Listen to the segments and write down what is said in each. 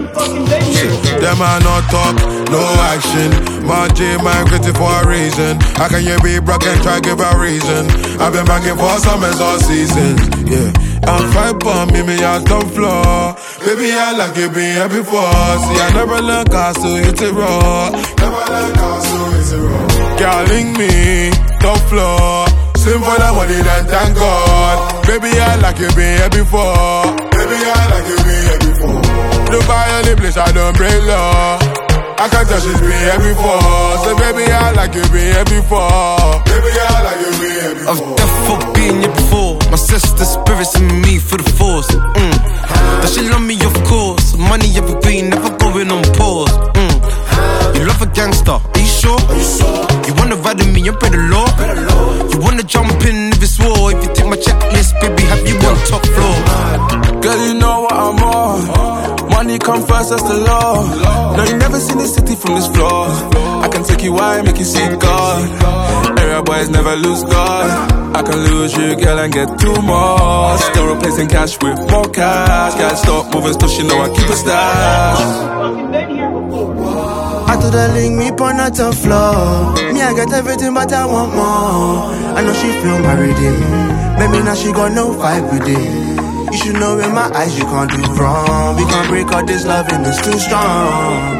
Them are not talk, no action. My J, man, gritty for a reason. How can you be broke and try give a reason? I've been banging for summers all seasons, yeah. I'm fight for me out the floor. Baby, I like you been here before. See, I never learned how to hit it raw. Never learned how to hit it raw. Girl, link me, top floor. Sing for the money, then thank God. Baby, I like you been here before. Baby, I like you been here before. Dubai, only place I don't break law. I can tell she's been here before. So baby, I like you been here before. Baby, I like you been here before. I've definitely been here before. My sister's spirits in me for the force. Does she love me? Of course. Money evergreen, never going on pause. You love a gangster, are you sure? You wanna ride with me and pray the law? You wanna jump in if it's war? If you take my checklist, baby, have you on top floor? Girl, you know what I'm on. Money come first, that's the law. No, you never seen the city from this floor. I can take you high, make you see God. Area boys never lose God. I can lose you, girl, and get two more. Still replacing cash with more cash. Can't stop moving, still she know I keep a stash. I told her link me on the top floor. Me, I get everything, but I want more. I know she feel my rhythm. Maybe now she got no vibe with it. You should know in my eyes you can't do wrong. We can't break all this love and it's too strong.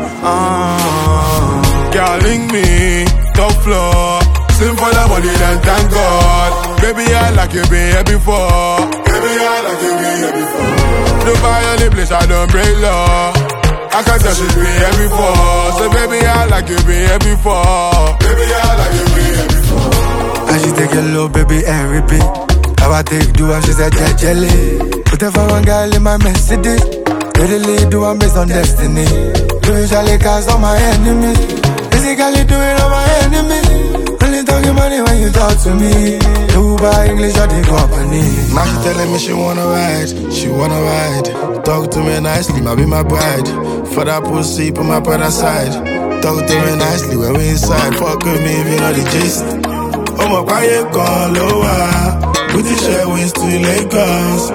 Girl, link me, top floor. Sing for the money, then thank God. Baby, I like you been here before. Baby, I like you been here before. Dubai, only place I don't break law. I can tell she's been here before. So baby, I like you been here before. Baby, I like you been here before. And she take a little baby and repeat. How I take do and she said get jelly. Put her for one girl in my Mercedes. Readily do I'm based on destiny. Usually cause all my enemies. Physically do it on my enemies. Only talking money when you talk to me. Dubai, English or the company. Now she telling me she wanna ride. She wanna ride. Talk to me nicely, might be my bride. For that pussy, put my pride aside. Talk to me nicely when we inside. Fuck with me if you know the gist. Oh my quiet call lower. Put the share wins to Lagos.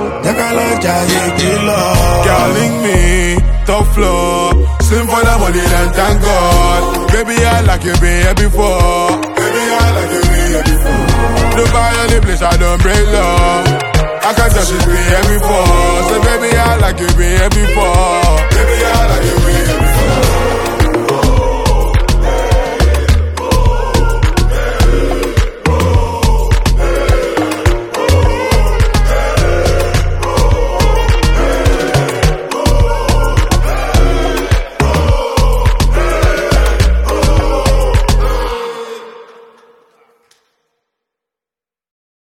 Girl, link me, top floor. Sing for the money, then thank God. Baby, I like you been here before. Baby, I like you been here before. Dubai, only place I don't break law. I can tell she's been here before. So baby, I